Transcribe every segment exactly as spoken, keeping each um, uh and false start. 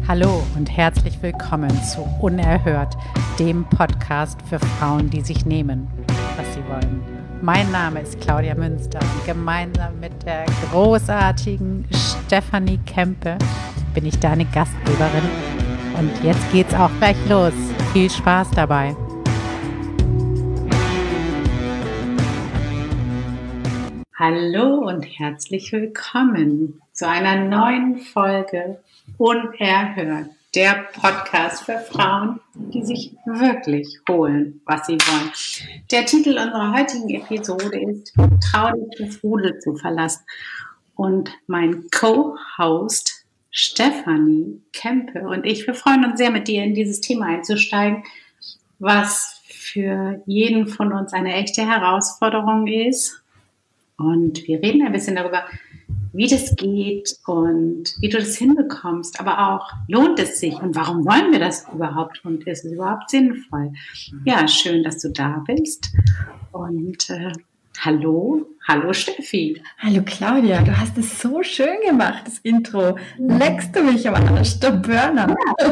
Hallo und herzlich willkommen zu Unerhört, dem Podcast für Frauen, die sich nehmen, was sie wollen. Mein Name ist Claudia Münster und gemeinsam mit der großartigen Stefanie Kempe bin ich deine Gastgeberin. Und jetzt geht's auch gleich los. Viel Spaß dabei. Hallo und herzlich willkommen zu einer neuen Folge Unerhört, der Podcast für Frauen, die sich wirklich holen, was sie wollen. Der Titel unserer heutigen Episode ist Trau dich, das Rudel zu verlassen. Und mein Co-Host Stefanie Kempe und ich, wir freuen uns sehr, mit dir in dieses Thema einzusteigen, was für jeden von uns eine echte Herausforderung ist. Und wir reden ein bisschen darüber, wie das geht und wie du das hinbekommst, aber auch, lohnt es sich und warum wollen wir das überhaupt und ist es überhaupt sinnvoll? Ja, schön, dass du da bist und äh, hallo, hallo Steffi. Hallo Claudia, du hast es so schön gemacht, das Intro. Leckst du mich am Arsch, der Burner.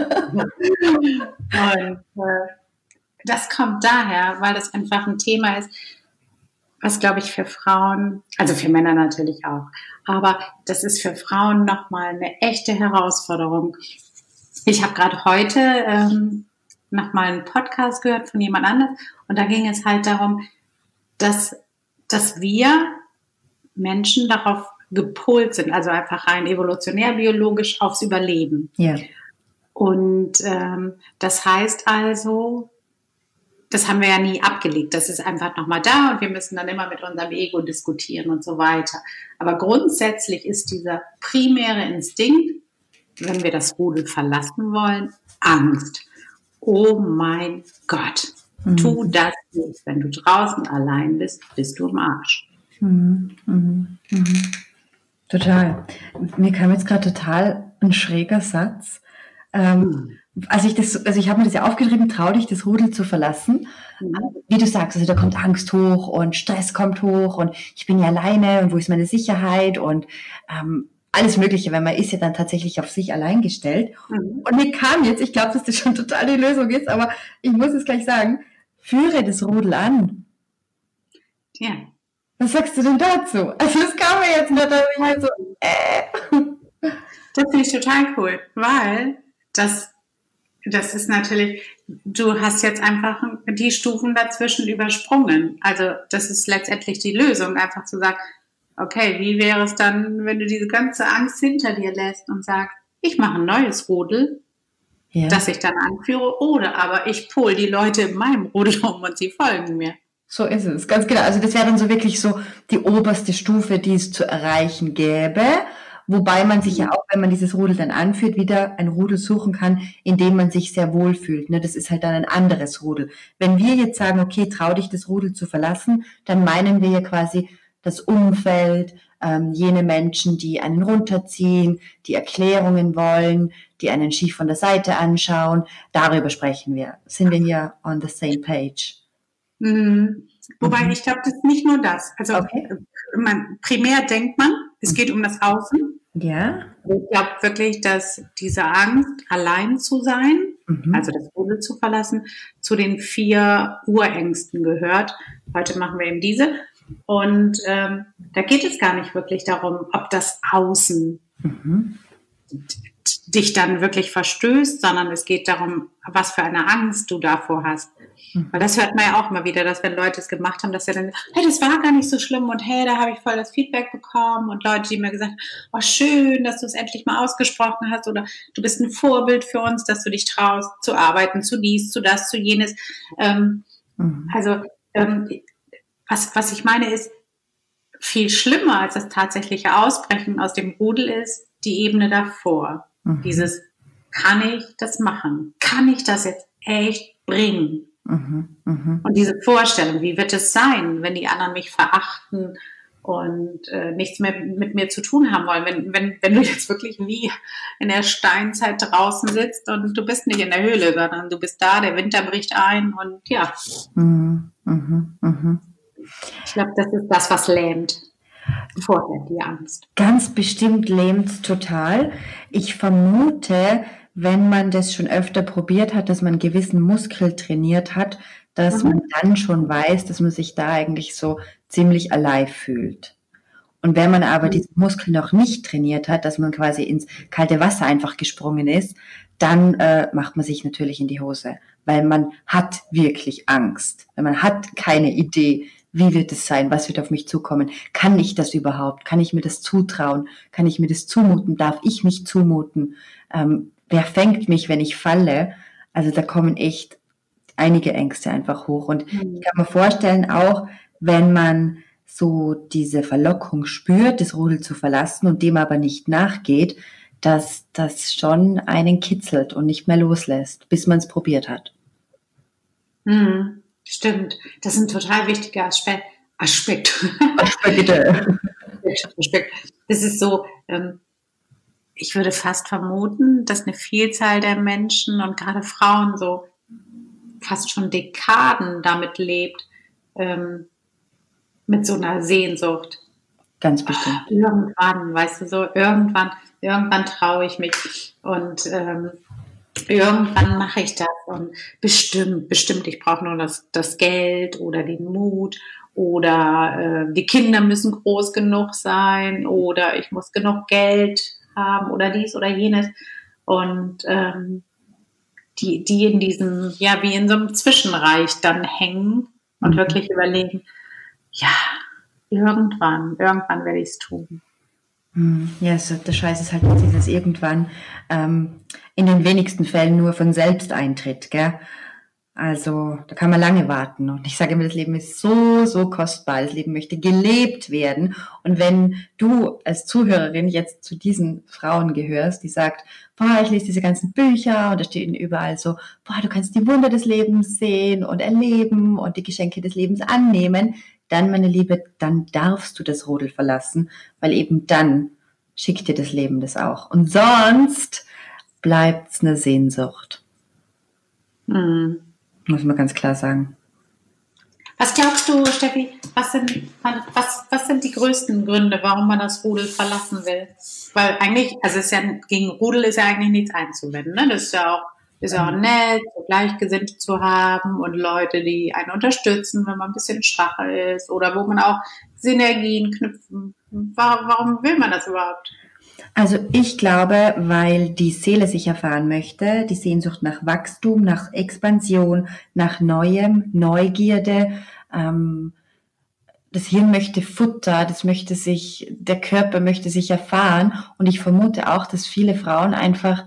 Und äh, das kommt daher, weil das einfach ein Thema ist, was, glaube ich, für Frauen, also für Männer natürlich auch, aber das ist für Frauen nochmal eine echte Herausforderung. Ich habe gerade heute ähm, nochmal einen Podcast gehört von jemand anderem und da ging es halt darum, dass, dass wir Menschen darauf gepolt sind, also einfach rein evolutionär, biologisch aufs Überleben. Ja. Und ähm, das heißt also, das haben wir ja nie abgelegt. Das ist einfach nochmal da und wir müssen dann immer mit unserem Ego diskutieren und so weiter. Aber grundsätzlich ist dieser primäre Instinkt, wenn wir das Rudel verlassen wollen, Angst. Oh mein Gott, mhm. tu das nicht. Wenn du draußen allein bist, bist du im Arsch. Mhm. Mhm. Mhm. Total. Mir kam jetzt gerade total ein schräger Satz. Ähm, mhm. Also ich das, also ich habe mir das ja aufgeschrieben, trau dich, das Rudel zu verlassen. Mhm. Wie du sagst, also da kommt Angst hoch und Stress kommt hoch und ich bin ja alleine und wo ist meine Sicherheit und ähm, alles Mögliche, weil man ist ja dann tatsächlich auf sich allein gestellt. Mhm. Und mir kam jetzt, ich glaube, dass das schon total die Lösung ist, aber ich muss es gleich sagen, führe das Rudel an. Ja. Was sagst du denn dazu? Also das kam mir jetzt nur, dass ich halt so, äh. Das finde ich total cool, weil das Das ist natürlich, du hast jetzt einfach die Stufen dazwischen übersprungen. Also das ist letztendlich die Lösung, einfach zu sagen, okay, wie wäre es dann, wenn du diese ganze Angst hinter dir lässt und sagst, ich mache ein neues Rudel, ja. das ich dann anführe, oder aber ich pole die Leute in meinem Rudel um und sie folgen mir. So ist es, ganz genau. Also das wäre dann so wirklich so die oberste Stufe, die es zu erreichen gäbe. Wobei man sich ja auch, wenn man dieses Rudel dann anführt, wieder ein Rudel suchen kann, in dem man sich sehr wohl fühlt. Ne? Das ist halt dann ein anderes Rudel. Wenn wir jetzt sagen, okay, trau dich, das Rudel zu verlassen, dann meinen wir ja quasi das Umfeld, ähm, jene Menschen, die einen runterziehen, die Erklärungen wollen, die einen schief von der Seite anschauen. Darüber sprechen wir. Sind wir hier on the same page? Mhm. Wobei, mhm. ich glaube, das ist nicht nur das. Also okay. man, primär denkt man, es geht um das Außen. Ja. Ich glaube wirklich, dass diese Angst, allein zu sein, mhm. also das Rudel zu verlassen, zu den vier Urängsten gehört. Heute machen wir eben diese. Und ähm, da geht es gar nicht wirklich darum, ob das Außen mhm. dich dann wirklich verstößt, sondern es geht darum, was für eine Angst du davor hast. Weil das hört man ja auch immer wieder, dass wenn Leute es gemacht haben, dass sie dann, hey, das war gar nicht so schlimm und hey, da habe ich voll das Feedback bekommen und Leute, die mir gesagt haben, oh, schön, dass du es endlich mal ausgesprochen hast oder du bist ein Vorbild für uns, dass du dich traust zu arbeiten, zu dies, zu das, zu jenes. Ähm, mhm. Also ähm, was, was ich meine ist, viel schlimmer als das tatsächliche Ausbrechen aus dem Rudel ist die Ebene davor. Mhm. Dieses, kann ich das machen? Kann ich das jetzt echt bringen? Mhm, mh. Und diese Vorstellung, wie wird es sein, wenn die anderen mich verachten und äh, nichts mehr mit mir zu tun haben wollen, wenn, wenn, wenn du jetzt wirklich wie in der Steinzeit draußen sitzt und du bist nicht in der Höhle, sondern du bist da, der Winter bricht ein und ja. Mhm, mh, mh. Ich glaube, das ist das, was lähmt. Vorher die Angst. Ganz bestimmt lähmt total. Ich vermute, wenn man das schon öfter probiert hat, dass man einen gewissen Muskel trainiert hat, dass man Mhm. dann schon weiß, dass man sich da eigentlich so ziemlich alive fühlt. Und wenn man aber Mhm. diesen Muskel noch nicht trainiert hat, dass man quasi ins kalte Wasser einfach gesprungen ist, dann äh, macht man sich natürlich in die Hose, weil man hat wirklich Angst, weil man hat keine Idee, wie wird es sein, was wird auf mich zukommen, kann ich das überhaupt, kann ich mir das zutrauen, kann ich mir das zumuten, darf ich mich zumuten, ähm, wer fängt mich, wenn ich falle, also da kommen echt einige Ängste einfach hoch und ich Mhm. kann mir vorstellen, auch wenn man so diese Verlockung spürt, das Rudel zu verlassen und dem aber nicht nachgeht, dass das schon einen kitzelt und nicht mehr loslässt, bis man es probiert hat. Mhm. Stimmt. Das ist ein total wichtiger Aspekt. Aspekt. Bitte. Aspekt. Das ist so, ähm, ich würde fast vermuten, dass eine Vielzahl der Menschen und gerade Frauen so fast schon Dekaden damit lebt, ähm, mit so einer Sehnsucht. Ganz bestimmt. Irgendwann, weißt du, so irgendwann, irgendwann traue ich mich und ähm, irgendwann mache ich das und bestimmt, bestimmt, ich brauche nur das, das Geld oder den Mut oder äh, die Kinder müssen groß genug sein oder ich muss genug Geld haben oder dies oder jenes und ähm, die, die in diesem, ja, wie in so einem Zwischenreich dann hängen und Mhm. wirklich überlegen, ja, irgendwann, irgendwann werde ich es tun. Mhm. Ja, so, der Scheiß ist halt dieses irgendwann ähm, in den wenigsten Fällen nur von selbst eintritt, gell? Also da kann man lange warten. Und ich sage immer, das Leben ist so, so kostbar. Das Leben möchte gelebt werden. Und wenn du als Zuhörerin jetzt zu diesen Frauen gehörst, die sagt, boah, ich lese diese ganzen Bücher und da stehen überall so, boah, du kannst die Wunder des Lebens sehen und erleben und die Geschenke des Lebens annehmen, dann, meine Liebe, dann darfst du das Rudel verlassen, weil eben dann schickt dir das Leben das auch. Und sonst bleibt's eine Sehnsucht, Hm. muss man ganz klar sagen. Was glaubst du, Steffi, was sind, was, was sind die größten Gründe, warum man das Rudel verlassen will? Weil eigentlich, also es ist ja, gegen Rudel ist ja eigentlich nichts einzuwenden, ne? Das ist ja auch, ist ja auch nett, so Gleichgesinnte zu haben und Leute, die einen unterstützen, wenn man ein bisschen schwacher ist oder wo man auch Synergien knüpfen. Warum, warum will man das überhaupt? Also ich glaube, weil die Seele sich erfahren möchte, die Sehnsucht nach Wachstum, nach Expansion, nach Neuem, Neugierde. Ähm, das Hirn möchte Futter, das möchte sich, der Körper möchte sich erfahren. Und ich vermute auch, dass viele Frauen einfach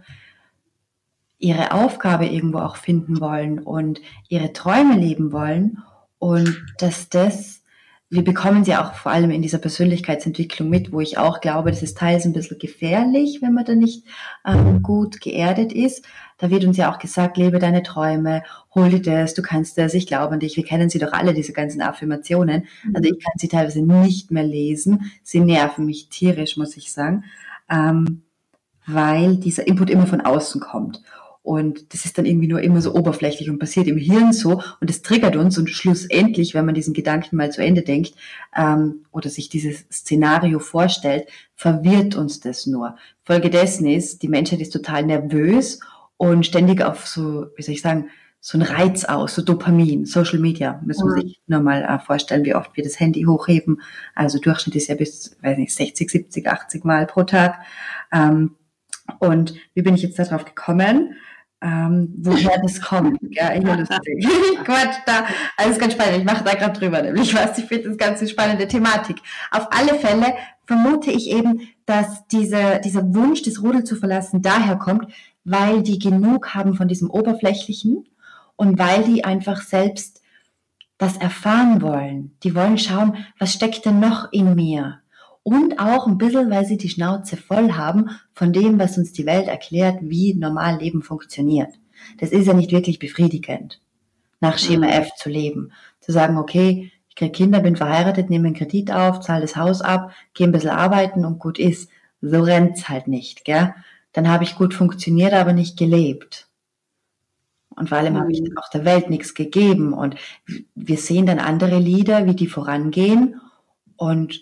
ihre Aufgabe irgendwo auch finden wollen und ihre Träume leben wollen und dass das, wir bekommen sie auch vor allem in dieser Persönlichkeitsentwicklung mit, wo ich auch glaube, das ist teils ein bisschen gefährlich, wenn man da nicht ähm, gut geerdet ist. Da wird uns ja auch gesagt, lebe deine Träume, hol dir das, du kannst das, ich glaube an dich. Wir kennen sie doch alle, diese ganzen Affirmationen. Also ich kann sie teilweise nicht mehr lesen. Sie nerven mich tierisch, muss ich sagen. Ähm, weil dieser Input immer von außen kommt. Und das ist dann irgendwie nur immer so oberflächlich und passiert im Hirn so und es triggert uns und schlussendlich, wenn man diesen Gedanken mal zu Ende denkt ähm, oder sich dieses Szenario vorstellt, verwirrt uns das nur. Folge dessen ist, die Menschheit ist total nervös und ständig auf so, wie soll ich sagen, so ein Reiz aus, so Dopamin, Social Media, müssen wir Mhm. sich nur mal äh, vorstellen, wie oft wir das Handy hochheben. Also Durchschnitt ist ja bis, weiß nicht, sechzig, siebzig, achtzig Mal pro Tag. Ähm, und wie bin ich jetzt darauf gekommen? Ähm, woher das kommt. Ja, hier lustig. Quatsch, da, alles ganz spannend. Ich mache da gerade drüber, nämlich was. Ich finde das ganz spannende Thematik. Auf alle Fälle vermute ich eben, dass diese, dieser Wunsch, das Rudel zu verlassen, daher kommt, weil die genug haben von diesem Oberflächlichen und weil die einfach selbst das erfahren wollen. Die wollen schauen, was steckt denn noch in mir? Und auch ein bisschen, weil sie die Schnauze voll haben von dem, was uns die Welt erklärt, wie normal Leben funktioniert. Das ist ja nicht wirklich befriedigend, nach Schema Mhm. F zu leben. Zu sagen, okay, ich kriege Kinder, bin verheiratet, nehme einen Kredit auf, zahle das Haus ab, gehe ein bisschen arbeiten und gut ist. So rennt's halt nicht, gell? Dann habe ich gut funktioniert, aber nicht gelebt. Und vor allem habe ich Mhm. dann auch der Welt nichts gegeben. Und wir sehen dann andere Lieder, wie die vorangehen. Und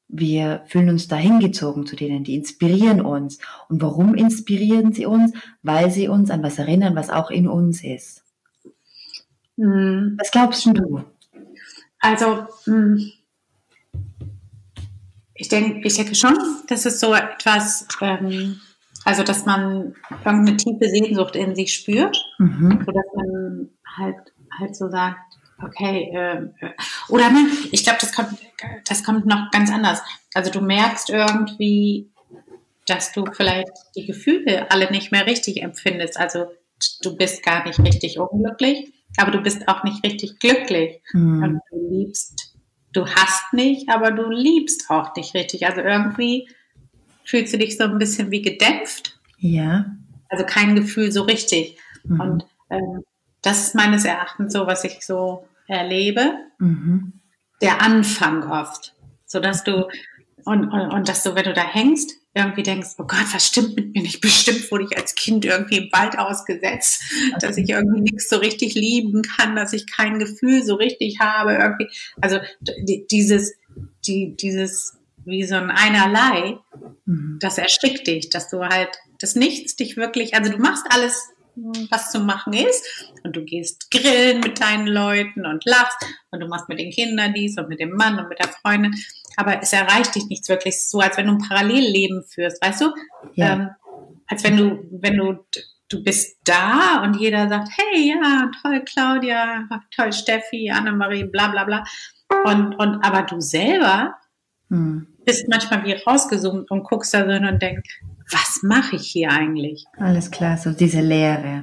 wir fühlen uns da hingezogen zu denen, die inspirieren uns. Und warum inspirieren sie uns? Weil sie uns an was erinnern, was auch in uns ist. Mhm. Was glaubst du? Also, ich denke, ich denke schon, dass es so etwas, ähm, also dass man irgendeine tiefe Sehnsucht in sich spürt, mhm. sodass man halt, halt so sagt, okay, äh, oder ne, ich glaube, das kommt, das kommt noch ganz anders. Also du merkst irgendwie, dass du vielleicht die Gefühle alle nicht mehr richtig empfindest. Also du bist gar nicht richtig unglücklich, aber du bist auch nicht richtig glücklich. Mhm. Und du liebst, du hast nicht, aber du liebst auch nicht richtig. Also irgendwie fühlst du dich so ein bisschen wie gedämpft. Ja. Also kein Gefühl so richtig. Mhm. Und ähm, das ist meines Erachtens so, was ich so erlebe. Mhm. Der Anfang oft. So dass du, und, und, und dass du, wenn du da hängst, irgendwie denkst, oh Gott, was stimmt mit mir nicht? Bestimmt wurde ich als Kind irgendwie im Wald ausgesetzt, okay. dass ich irgendwie nichts so richtig lieben kann, dass ich kein Gefühl so richtig habe. Irgendwie. Also die, dieses, die, dieses wie so ein Einerlei, mhm. das erschrickt dich, dass du halt das Nichts dich wirklich, also du machst alles, was zu machen ist und du gehst grillen mit deinen Leuten und lachst und du machst mit den Kindern dies und mit dem Mann und mit der Freundin, aber es erreicht dich nichts wirklich, so als wenn du ein Parallelleben führst, weißt du? Ja. Ähm, als wenn du, wenn du, du bist da und jeder sagt, hey, ja, toll Claudia, toll Steffi, Annemarie, bla bla bla und, und aber du selber hm. bist manchmal wie rausgezoomt und guckst da drin und denkst, was mache ich hier eigentlich? Alles klar, so diese Leere.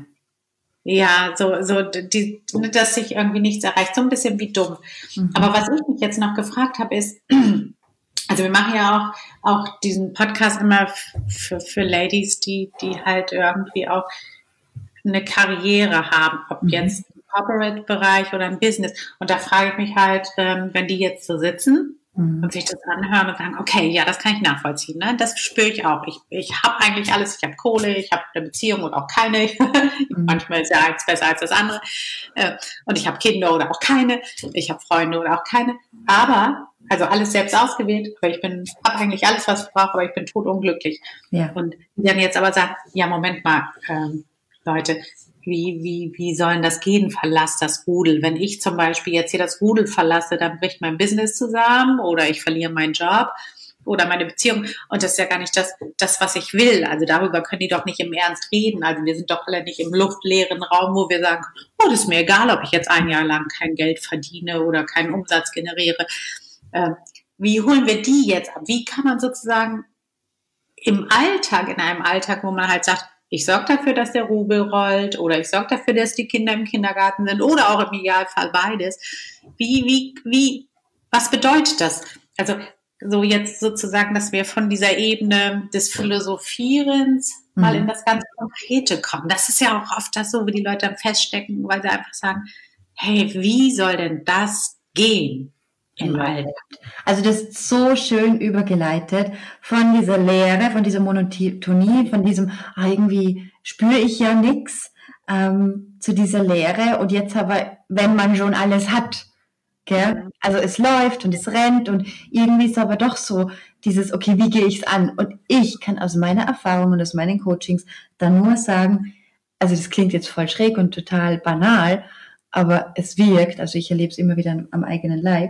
Ja, so, so die, dass sich irgendwie nichts erreicht, so ein bisschen wie dumm. Mhm. Aber was ich mich jetzt noch gefragt habe, ist, also wir machen ja auch, auch diesen Podcast immer für, für Ladies, die, die halt irgendwie auch eine Karriere haben, ob mhm. jetzt im Corporate-Bereich oder im Business. Und da frage ich mich halt, wenn die jetzt so sitzen, und sich das anhören und sagen, okay, ja, das kann ich nachvollziehen, ne? Das spüre ich auch. Ich, ich habe eigentlich alles, ich habe Kohle, ich habe eine Beziehung und auch keine. Mhm. Manchmal ist ja eins besser als das andere. Und ich habe Kinder oder auch keine. Ich habe Freunde oder auch keine. Aber, also alles selbst ausgewählt, aber ich bin, habe eigentlich alles, was ich brauche, aber ich bin totunglücklich. Ja. Und die dann jetzt aber sagen, ja, Moment mal, ähm, Leute, Wie, wie, wie sollen das gehen? Verlass das Rudel. Wenn ich zum Beispiel jetzt hier das Rudel verlasse, dann bricht mein Business zusammen oder ich verliere meinen Job oder meine Beziehung. Und das ist ja gar nicht das, das, was ich will. Also darüber können die doch nicht im Ernst reden. Also wir sind doch alle nicht im luftleeren Raum, wo wir sagen, oh, das ist mir egal, ob ich jetzt ein Jahr lang kein Geld verdiene oder keinen Umsatz generiere. Äh, wie holen wir die jetzt ab? Wie kann man sozusagen im Alltag, in einem Alltag, wo man halt sagt, ich sorge dafür, dass der Rubel rollt oder ich sorge dafür, dass die Kinder im Kindergarten sind oder auch im Idealfall beides. Wie, wie, wie, was bedeutet das? Also so jetzt sozusagen, dass wir von dieser Ebene des Philosophierens mhm. mal in das ganz Konkrete kommen. Das ist ja auch oft das so, wie die Leute dann feststecken, weil sie einfach sagen, hey, wie soll denn das gehen? Im Alltag. Also das ist so schön übergeleitet von dieser Leere, von dieser Monotonie, von diesem, ah, irgendwie spüre ich ja nichts, ähm, zu dieser Leere und jetzt aber, wenn man schon alles hat, gell? Mhm. Also es läuft und es rennt und irgendwie ist aber doch so dieses, okay, wie gehe ich es an? Und ich kann aus meiner Erfahrung und aus meinen Coachings dann nur sagen, also das klingt jetzt voll schräg und total banal, aber es wirkt, also ich erlebe es immer wieder am eigenen Leib,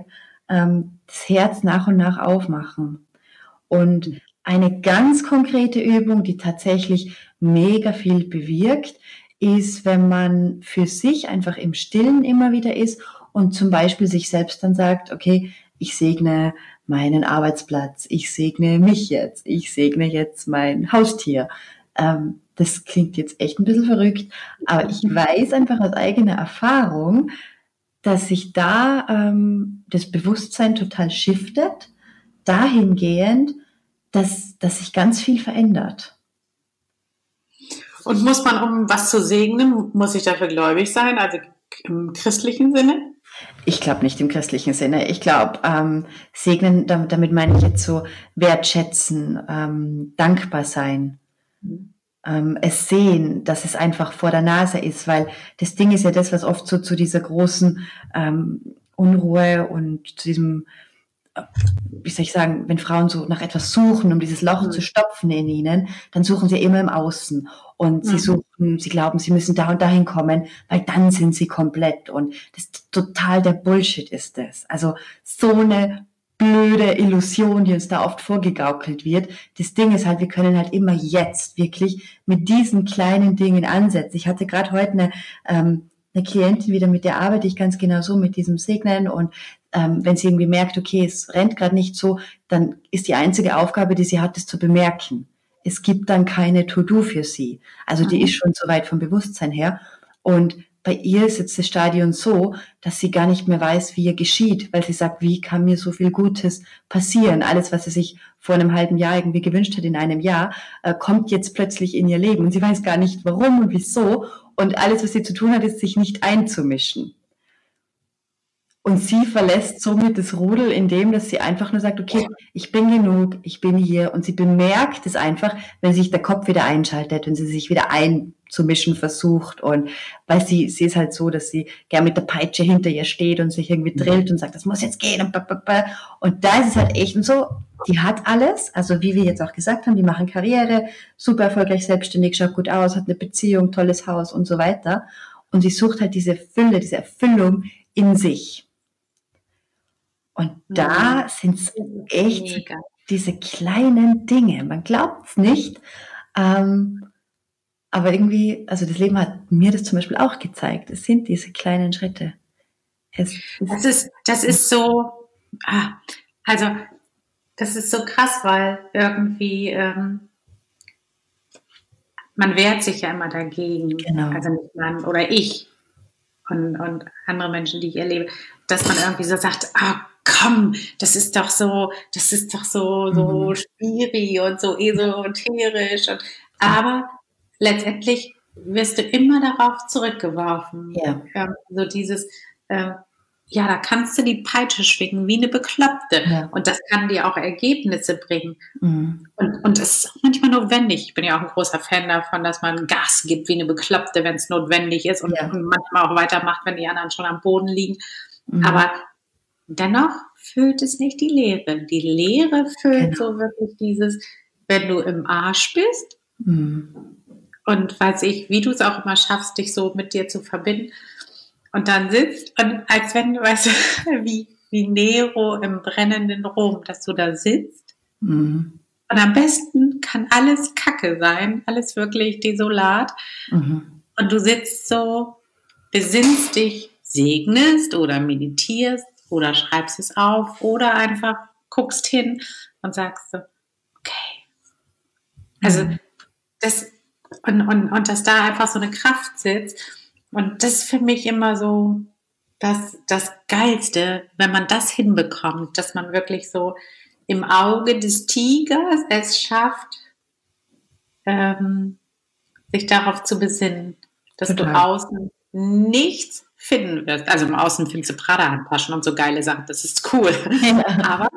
das Herz nach und nach aufmachen. Und eine ganz konkrete Übung, die tatsächlich mega viel bewirkt, ist, wenn man für sich einfach im Stillen immer wieder ist und zum Beispiel sich selbst dann sagt, okay, ich segne meinen Arbeitsplatz, ich segne mich jetzt, ich segne jetzt mein Haustier. Ähm, das klingt jetzt echt ein bisschen verrückt, aber ich weiß einfach aus eigener Erfahrung, dass sich da ähm, das Bewusstsein total shiftet, dahingehend, dass, dass sich ganz viel verändert. Und muss man, um was zu segnen, muss ich dafür gläubig sein, also im christlichen Sinne? Ich glaube nicht im christlichen Sinne. Ich glaube, ähm, segnen, damit, damit meine ich jetzt so wertschätzen, ähm, dankbar sein. Mhm. Es sehen, dass es einfach vor der Nase ist, weil das Ding ist ja das, was oft so zu dieser großen ähm, Unruhe und zu diesem wie soll ich sagen, wenn Frauen so nach etwas suchen, um dieses Loch mhm. zu stopfen in ihnen, dann suchen sie immer im Außen. Und mhm. sie suchen, sie glauben, sie müssen da und dahin kommen, weil dann sind sie komplett. Und das ist total der Bullshit ist das. Also so eine blöde Illusion, die uns da oft vorgegaukelt wird. Das Ding ist halt, wir können halt immer jetzt wirklich mit diesen kleinen Dingen ansetzen. Ich hatte gerade heute eine, ähm, eine Klientin wieder, mit der arbeite ich ganz genau so, mit diesem Segnen, und ähm, wenn sie irgendwie merkt, okay, es rennt gerade nicht so, dann ist die einzige Aufgabe, die sie hat, das zu bemerken. Es gibt dann keine To-Do für sie. Also die mhm. ist schon so weit vom Bewusstsein her. Und bei ihr ist jetzt das Stadion so, dass sie gar nicht mehr weiß, wie ihr geschieht, weil sie sagt, wie kann mir so viel Gutes passieren? Alles, was sie sich vor einem halben Jahr irgendwie gewünscht hat, in einem Jahr, äh, kommt jetzt plötzlich in ihr Leben. Und sie weiß gar nicht, warum und wieso. Und alles, was sie zu tun hat, ist, sich nicht einzumischen. Und sie verlässt somit das Rudel, indem, dass sie einfach nur sagt, okay, ich bin genug, ich bin hier. Und sie bemerkt es einfach, wenn sich der Kopf wieder einschaltet, wenn sie sich wieder einzumischen versucht. Und weil sie, sie ist halt so, dass sie gern mit der Peitsche hinter ihr steht und sich irgendwie drillt und sagt, das muss jetzt gehen. Und, und da ist es halt echt und so, die hat alles. Also wie wir jetzt auch gesagt haben, die machen Karriere, super erfolgreich, selbstständig, schaut gut aus, hat eine Beziehung, tolles Haus und so weiter. Und sie sucht halt diese Fülle, diese Erfüllung in sich. Und da mhm. sind es echt Mega. Diese kleinen Dinge. Man glaubt es nicht, ähm, aber irgendwie, also das Leben hat mir das zum Beispiel auch gezeigt. Es sind diese kleinen Schritte. Es, es das ist, das ist so, ah, also das ist so krass, weil irgendwie ähm, man wehrt sich ja immer dagegen. Genau. Also nicht man oder ich und, und andere Menschen, die ich erlebe, dass man irgendwie so sagt, ah, komm, das ist doch so, das ist doch so, so mhm. schwierig und so esoterisch. Und, aber letztendlich wirst du immer darauf zurückgeworfen. Ja. Ähm, so dieses, ähm, ja, da kannst du die Peitsche schwingen wie eine Bekloppte. Ja. Und das kann dir auch Ergebnisse bringen. Mhm. Und, und es ist auch manchmal notwendig. Ich bin ja auch ein großer Fan davon, dass man Gas gibt wie eine Bekloppte, wenn es notwendig ist und, ja. und manchmal auch weitermacht, wenn die anderen schon am Boden liegen. Mhm. Aber dennoch füllt es nicht die Leere. Die Leere füllt genau. so wirklich dieses, wenn du im Arsch bist mhm. und weiß ich, wie du es auch immer schaffst, dich so mit dir zu verbinden und dann sitzt und als wenn du, weißt du, wie, wie Nero im brennenden Rom, dass du da sitzt mhm. und am besten kann alles Kacke sein, alles wirklich desolat mhm. und du sitzt so, besinnst dich, segnest oder meditierst oder schreibst es auf oder einfach guckst hin und sagst so, okay. Also mhm. das und, und, und dass da einfach so eine Kraft sitzt und das ist für mich immer so das, das Geilste, wenn man das hinbekommt, dass man wirklich so im Auge des Tigers es schafft, ähm, sich darauf zu besinnen, dass Total. Du außen nichts finden wirst. Also im Außen findest du Prada-Handtaschen und so geile Sachen, das ist cool. Ja. Aber,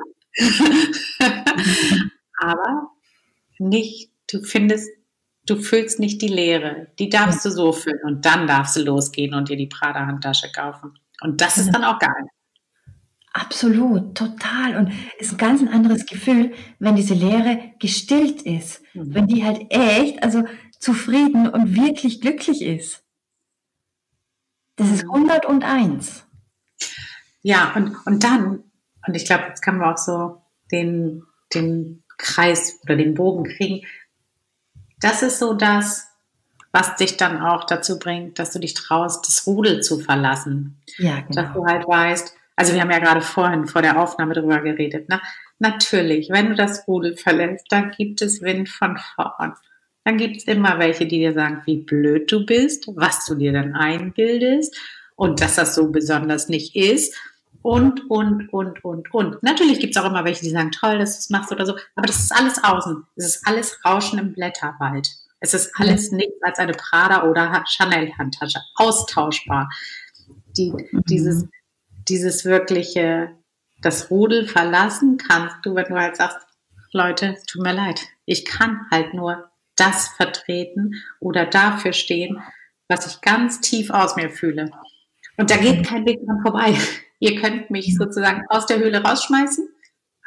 aber nicht, du findest, du füllst nicht die Leere. Die darfst ja. du so füllen und dann darfst du losgehen und dir die Prada-Handtasche kaufen. Und das ja. ist dann auch geil. Absolut, total. Und es ist ein ganz ein anderes Gefühl, wenn diese Leere gestillt ist. Mhm. Wenn die halt echt, also zufrieden und wirklich glücklich ist. Das ist hunderteins. Ja, und, und dann, und ich glaube, jetzt können wir auch so den, den Kreis oder den Bogen kriegen. Das ist so das, was dich dann auch dazu bringt, dass du dich traust, das Rudel zu verlassen. Ja, genau. Dass du halt weißt, also wir haben ja gerade vorhin vor der Aufnahme drüber geredet, ne? Natürlich, wenn du das Rudel verlässt, dann gibt es Wind von vorn. Dann gibt es immer welche, die dir sagen, wie blöd du bist, was du dir dann einbildest und dass das so besonders nicht ist und, und, und, und, und. Natürlich gibt es auch immer welche, die sagen, toll, dass du es machst oder so, aber das ist alles außen. Es ist alles Rauschen im Blätterwald. Es ist alles nichts als eine Prada- oder Chanel-Handtasche. Austauschbar. Die, mhm. dieses, dieses wirkliche, das Rudel verlassen kannst du, wenn du halt sagst, Leute, es tut mir leid, ich kann halt nur das vertreten oder dafür stehen, was ich ganz tief aus mir fühle. Und da geht kein Weg dran vorbei. Ihr könnt mich sozusagen aus der Höhle rausschmeißen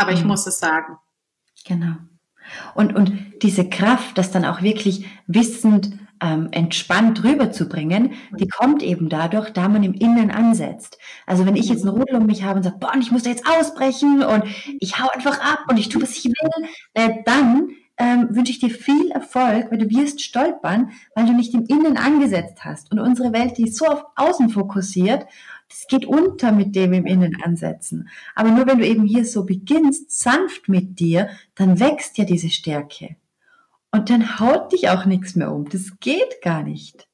aber ich Mhm. muss es sagen. Genau. Und, und diese Kraft, das dann auch wirklich wissend, ähm, entspannt rüberzubringen, die kommt eben dadurch, da man im Innen ansetzt. Also wenn ich jetzt einen Rudel um mich habe und sage, boah, und ich muss da jetzt ausbrechen und ich hau einfach ab und ich tue, was ich will, äh, dann ähm, wünsche ich dir viel Erfolg, weil du wirst stolpern, weil du nicht im Innen angesetzt hast. Und unsere Welt, die ist so auf Außen fokussiert, das geht unter mit dem im Innen ansetzen. Aber nur wenn du eben hier so beginnst, sanft mit dir, dann wächst ja diese Stärke. Und dann haut dich auch nichts mehr um. Das geht gar nicht.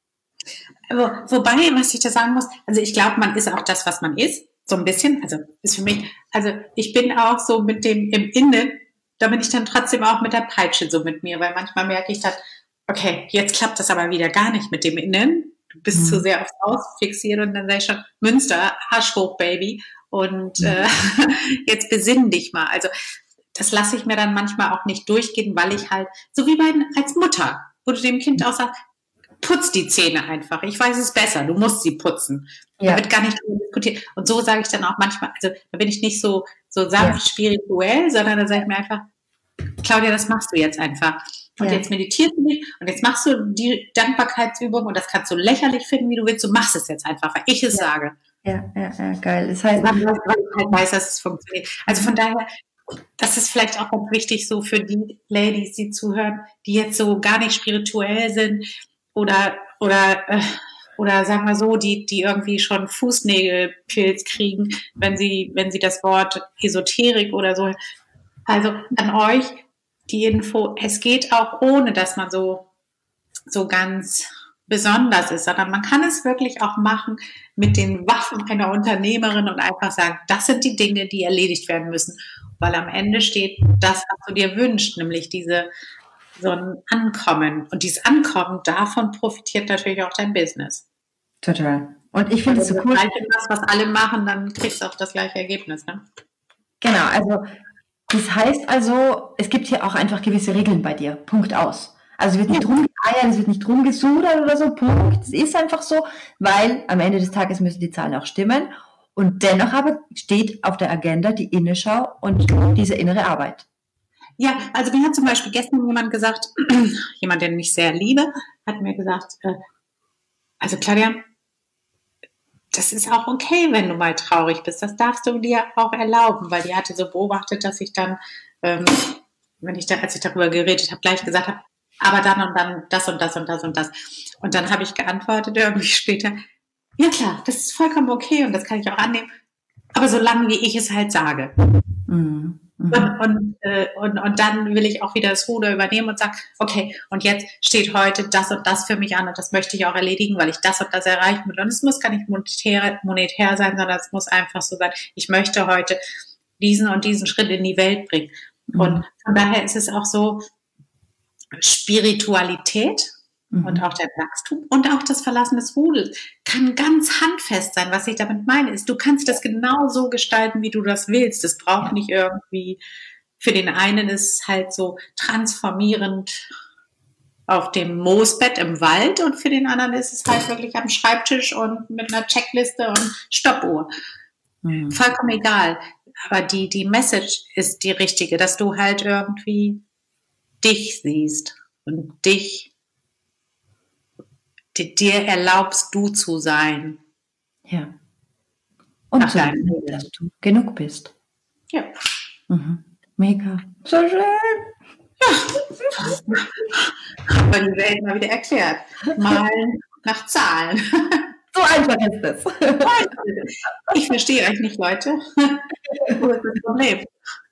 Wo, wobei, was ich da sagen muss, also ich glaube, man ist auch das, was man ist, so ein bisschen, also ist für mich, also ich bin auch so mit dem im Innen, da bin ich dann trotzdem auch mit der Peitsche so mit mir, weil manchmal merke ich dann, okay, jetzt klappt das aber wieder gar nicht mit dem Innen, du bist Mhm. zu sehr aufs Aus fixiert und dann sage ich schon, Münster, Arsch hoch, Baby, und Mhm. äh, jetzt besinn dich mal, also das lasse ich mir dann manchmal auch nicht durchgehen, weil ich halt, so wie bei, als Mutter, wo du dem Kind auch sagst, putz die Zähne einfach. Ich weiß es besser. Du musst sie putzen. Ja. Da wird gar nicht drüber diskutiert. Und so sage ich dann auch manchmal, also da bin ich nicht so, so sanft Ja. spirituell, sondern da sage ich mir einfach, Claudia, das machst du jetzt einfach. Und Ja. jetzt meditierst du nicht und jetzt machst du die Dankbarkeitsübung und das kannst du lächerlich finden, wie du willst. Du machst es jetzt einfach, weil ich es Ja. sage. Ja, ja, ja, geil. Das heißt, Weil ich halt weiß, dass es funktioniert. Also von daher, das ist vielleicht auch ganz wichtig so für die Ladies, die zuhören, die jetzt so gar nicht spirituell sind oder oder äh, oder sagen wir so, die die irgendwie schon Fußnägelpilz kriegen, wenn sie wenn sie das Wort Esoterik oder so. Also an euch die Info, es geht auch ohne, dass man so so ganz besonders ist, sondern man kann es wirklich auch machen mit den Waffen einer Unternehmerin und einfach sagen, das sind die Dinge, die erledigt werden müssen, weil am Ende steht das, was du dir wünschst, nämlich diese so ein Ankommen. Und dieses Ankommen, davon profitiert natürlich auch dein Business. total. Und ich finde es so Wenn du cool. das Gleiche machst, was alle machen, dann kriegst du auch das gleiche Ergebnis. Ne? Genau, also das heißt also, es gibt hier auch einfach gewisse Regeln bei dir. Punkt aus. Also es wird nicht Ja. rumgeeiert, es wird nicht rumgesudert oder so. Punkt. Es ist einfach so, weil am Ende des Tages müssen die Zahlen auch stimmen. Und dennoch aber steht auf der Agenda die Innenschau und diese innere Arbeit. Ja, also mir hat zum Beispiel gestern jemand gesagt, jemand, den ich sehr liebe, hat mir gesagt, äh, also Claudia, das ist auch okay, wenn du mal traurig bist. Das darfst du dir auch erlauben, weil die hatte so beobachtet, dass ich dann, ähm, wenn ich da, als ich darüber geredet habe, gleich gesagt habe, aber dann und dann das und das und das und das. Und dann habe ich geantwortet irgendwie später, ja klar, das ist vollkommen okay und das kann ich auch annehmen, aber solange wie ich es halt sage. Mhm. Mhm. Und, und, äh, und, und dann will ich auch wieder das Ruder übernehmen und sagen, okay, und jetzt steht heute das und das für mich an und das möchte ich auch erledigen, weil ich das und das erreichen will. Und es muss gar nicht monetär, monetär sein, sondern es muss einfach so sein, ich möchte heute diesen und diesen Schritt in die Welt bringen. Mhm. Und von daher ist es auch so, Spiritualität Mhm. und auch der Wachstum und auch das Verlassen des Rudels kann ganz handfest sein. Was ich damit meine, ist, du kannst das genau so gestalten, wie du das willst. Es braucht Ja. nicht irgendwie, für den einen ist es halt so transformierend auf dem Moosbett im Wald und für den anderen ist es halt wirklich am Schreibtisch und mit einer Checkliste und Stoppuhr. Mhm. Vollkommen egal. Aber die, die Message ist die richtige, dass du halt irgendwie dich siehst und dich, die, dir erlaubst, du zu sein. Ja. Und Nach zu deinem wissen, Leben. dass du genug bist. Ja. Mhm. Mega. So schön. Haben wir die Welt mal wieder erklärt. Malen nach Zahlen. So einfach ist es. Ich verstehe euch nicht, Leute. Wo ist das Problem?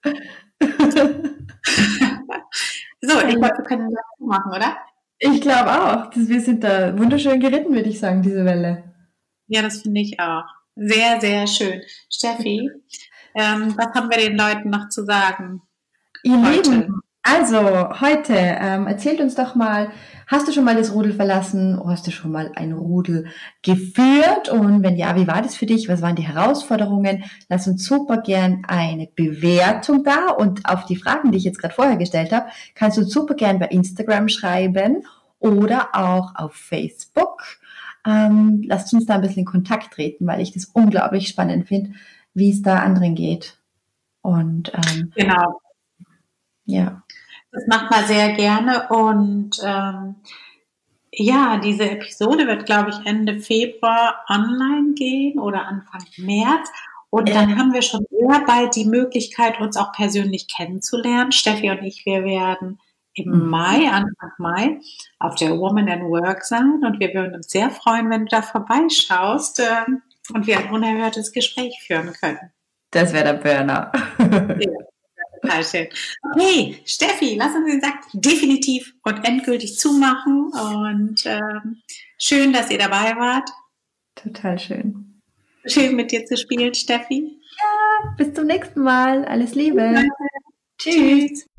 So, ich glaube, wir können das machen, oder? Ich glaube auch. Das, wir sind da wunderschön geritten, würde ich sagen, diese Welle. Ja, das finde ich auch. Sehr, sehr schön. Steffi, ähm, was haben wir den Leuten noch zu sagen? Ihr Heute. Lieben, also heute, ähm, erzählt uns doch mal, hast du schon mal das Rudel verlassen? Hast du schon mal ein Rudel geführt? Und wenn ja, wie war das für dich? Was waren die Herausforderungen? Lass uns super gern eine Bewertung da. Und auf die Fragen, die ich jetzt gerade vorher gestellt habe, kannst du uns super gern bei Instagram schreiben oder auch auf Facebook. Ähm, lasst uns da ein bisschen in Kontakt treten, weil ich das unglaublich spannend finde, wie es da anderen geht. Und ähm, Genau. Ja. Das macht man sehr gerne und ähm, ja, diese Episode wird, glaube ich, Ende Februar online gehen oder Anfang März. Und dann haben wir schon sehr bald die Möglichkeit, uns auch persönlich kennenzulernen. Steffi und ich, wir werden im Mhm. Mai, Anfang Mai, auf der Woman at Work sein. Und wir würden uns sehr freuen, wenn du da vorbeischaust äh, und wir ein unerhörtes Gespräch führen können. Das wäre der Burner. Ja. Total schön. Okay, Steffi, lass uns den Sack definitiv und endgültig zumachen. Und ähm, schön, dass ihr dabei wart. Total schön. Schön mit dir zu spielen, Steffi. Ja, bis zum nächsten Mal. Alles Liebe. Tschüss.